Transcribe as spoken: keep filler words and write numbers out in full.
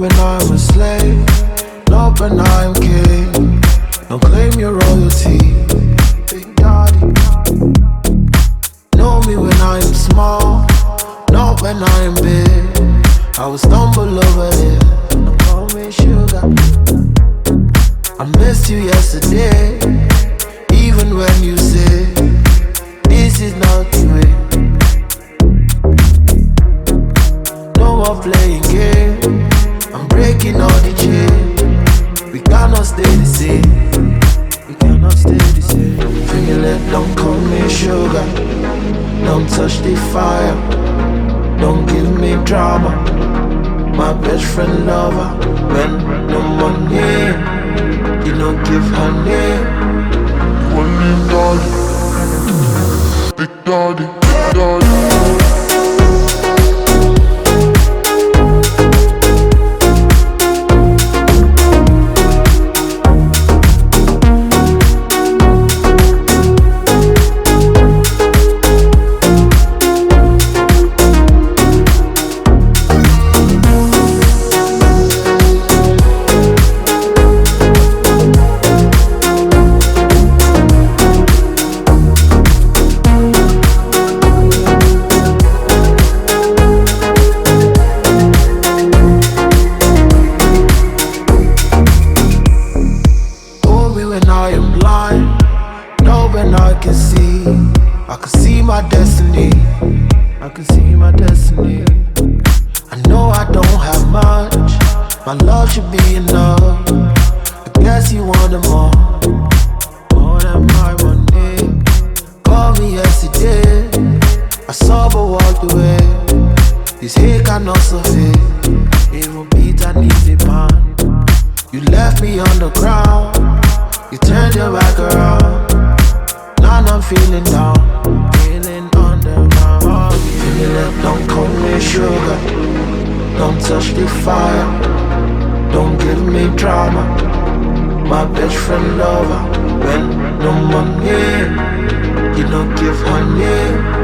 when I'm a slave, not when I'm king. Don't claim your royalty, big daddy. Know me when I'm small, not when I'm big. I will stumble over here, don't call me sugar. I missed you yesterday, even when you say this is not the way. No more playing games, I'm breaking all the chains. We cannot stay the same, we cannot stay the same. Feel it, don't call me sugar, don't touch the fire, don't give me drama. My best friend lover, when no money, you don't give her name. One name daddy, big daddy, daddy. I can see my destiny, I can see my destiny. I know I don't have much, my love should be enough. I guess you wanted more, more than my money. Called me yesterday, I saw but walked away. This hate cannot survive, even beat I need the pan. You left me on the ground, you turned your back around. Now I'm feeling down, feeling underground. Feel it, don't call me sugar, don't touch the fire, don't give me drama. My best friend lover, when no money, you don't give her name.